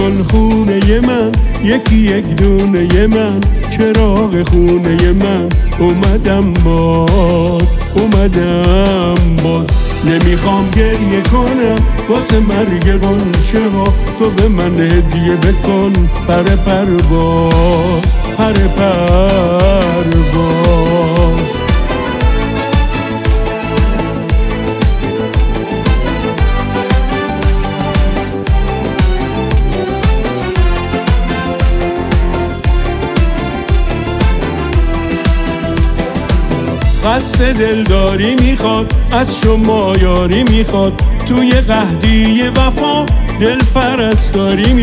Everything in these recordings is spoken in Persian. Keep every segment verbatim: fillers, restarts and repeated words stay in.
گل خونه من، یکی یک دونه من، چراغ خونه من. اومدم باز، اومدم باز. نمیخوام گریه کنم واسه مرگ غنچه ها، تو به من هدیه بکن پر پرواز، پر پرواز. قصد دلداری میخواد، از شما یاری میخواد، توی قحطی وفا دل پرستاری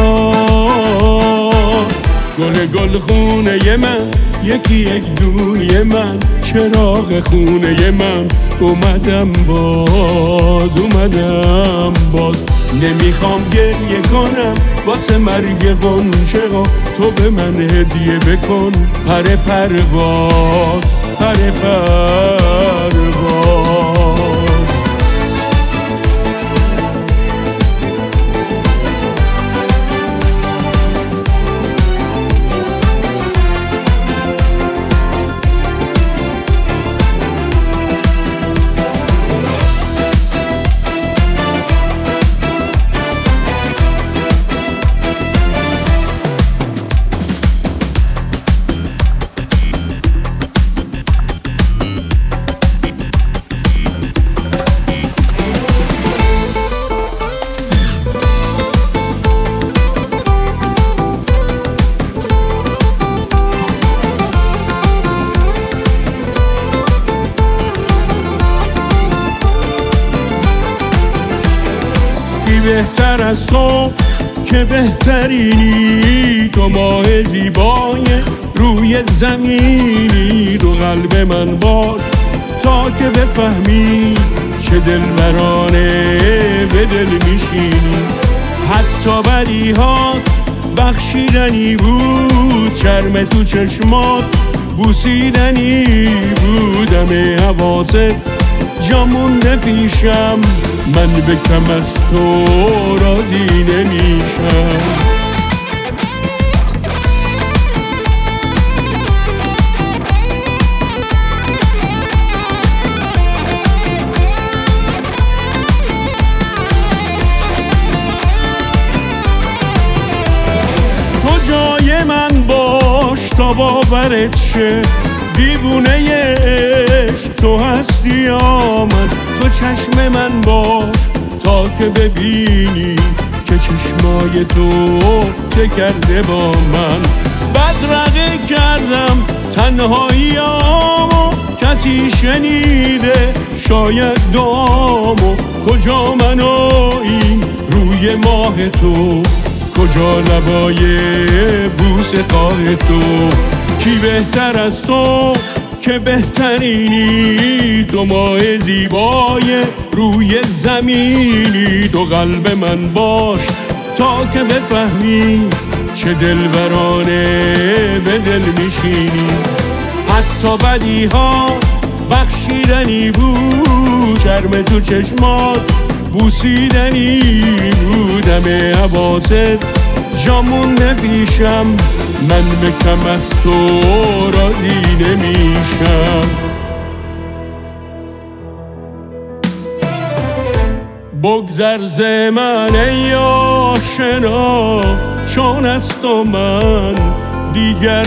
میخواد. گل گل خونه من، یکی یک دونه من، چراغ خونه من. اومدم باز، اومدم باز. نمیخوام گریه کنم واسه مرگ غنچه ها، تو به من هدیه بکن پر پرواز، پر پرواز. بهتر از تو که بهترینی، تو ماه زیبای روی زمینی. تو قلب من باش تا که بفهمی چه دلبرانه به دل میشینی. حتی بدیهات بخشیدنی بود، شرم تو چشمات بوسیدنی بود. همه حواست جا مونده پیشم، من به کم از تو راضی نمیشم. تو جای من باش تا باورت شه، دیوونه عشق تو هستی یا من. تو چشم من باش تا که ببینی که چشمای تو چه کرده با من. بدرقه کردم تنهاییامو، کسی شنیده شاید دعامو. کجا من و این روی ماه تو، کجا لبای بوس قاه تو. کی بهتر از تو که بهترینی، تو ماه زیبای روی زمینی. تو قلب من باش تا که بفهمی چه دلبرانه به دل میشینی. حتی بدیها بخشیدنی بود، شرم تو چشمات بوسیدنی بود. همه حواست جا مونده پیشم، من به کم از تو راضی نمیشم. بگذر ز من ای آشنا، چون از تو من دیگر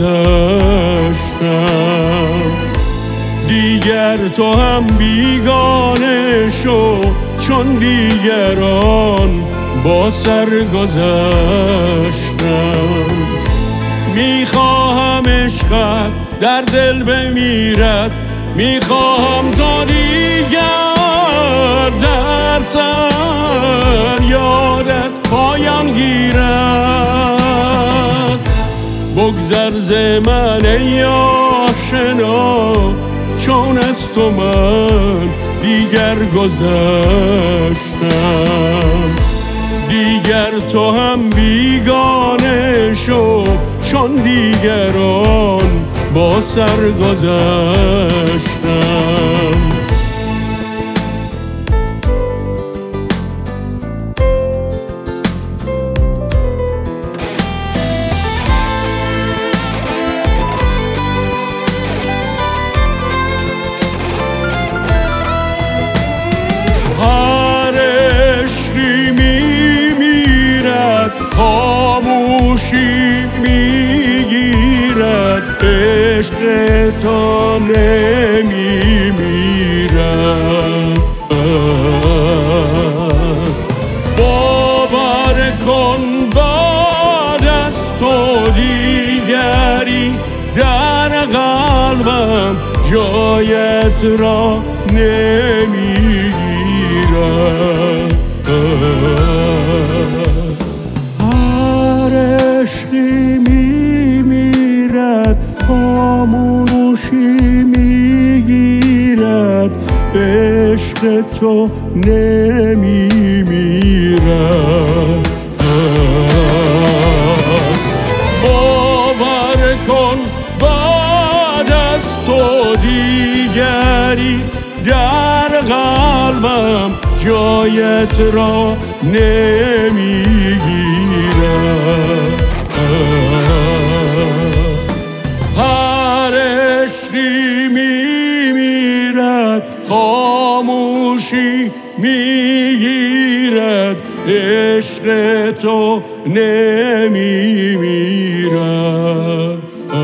گذشتم. دیگر تو هم بیگانه شو، چون دیگران با سر گذشتم. میخواهم عشقت در دل بمیرد، میخواهم تا دیگر در سر یادت پایان گیرد. بگذر ز من ای آشنا، چون از تو من دیگر گذشتم. دیگر تو هم بیگانه شو، چون دیگران با سر گذشتم. خاموشی میگیرد عشق تا نمیمیرد باور کن بعد از تو دیگری در قلبم جایت را نمیگیرد هر عشقی میمیرد خاموشی میگیرد عشق تو نمیمیرد باور کن بعد از تو دیگری در قلبم جایت را نمیگیرد هر عشقی میمیرد خاموشی میگیرد عشق تو نمیمیرد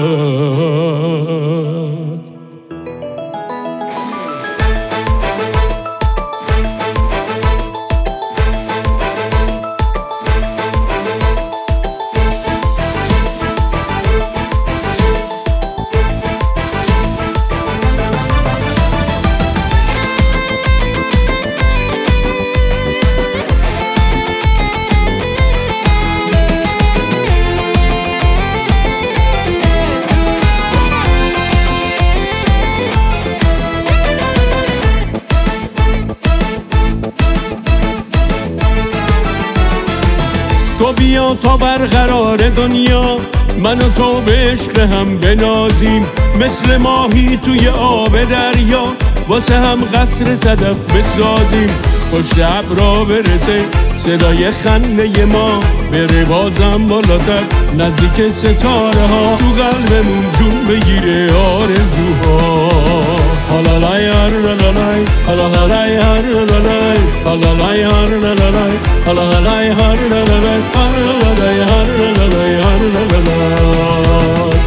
تو بیا تا برقرار دنیا من و تو به عشق هم بنازیم مثل ماهی توی آب دریا واسه هم قصر صدف بسازیم پشت ابرا برسه صدای خنده ما بره بازم بالاتر نزدیک ستاره ها تو قلبمون جون بگیره آرزوها هالالای هارلالای هالالای هارلالای هالالای هارلالای هالالای هارلالای هالالای هارلالای هارلالای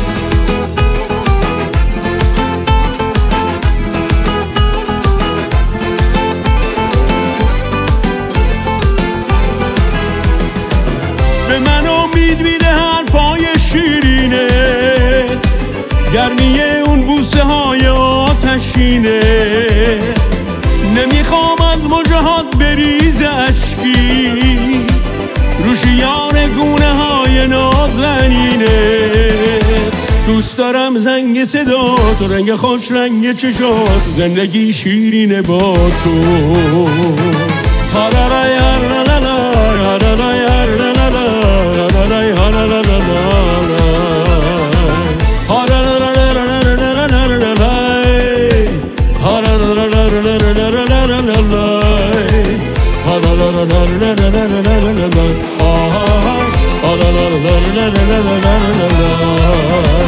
به من امید میده حرفای شیرینه گرمی اون بوسه های آتشینه نمیخوام از مژهات بریز اشکی رو شیار گونه های نازنینه دوست دارم زنگ صدا تو رنگ خوش رنگ چشات زندگی شیرینه با تو هارالای هارلالای هارالای هارلالای هارلالای